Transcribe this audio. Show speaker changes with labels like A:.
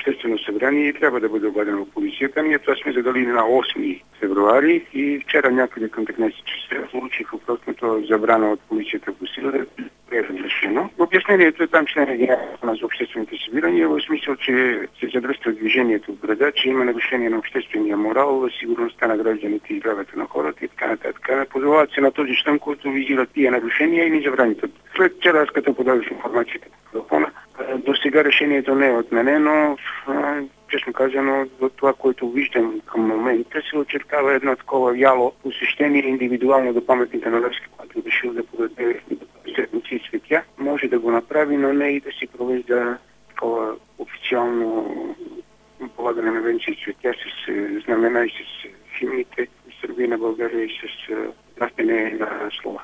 A: обществено събрание и трябва да бъде обадено в полицията. Ние това сме задали на 8 февруари и вчера някъде към 15 часа получих въпросното забрана от полицията по сила да е разрешено. Обяснението е там член 11 за обществените събирания, в смисъл, че се задръства движението в града, че има нарушение на обществения морал, сигурността на гражданите и здравето на хората и така нататък. Позовават се на този член, който визира тия нарушения и ни забраните. След вчера, аз като подавах информацията по телефона, до сега решението не е отменено. Честно казано, от това, което виждам към момента, се очертава едно такова вяло посещение индивидуално до паметника на Левски, който решил да подаде седмици и цветя. Може да го направи, но не и да си провежда такова официално полагане на венци и цветя с знамена и с химните и Сърбия на България и с пратене на слова.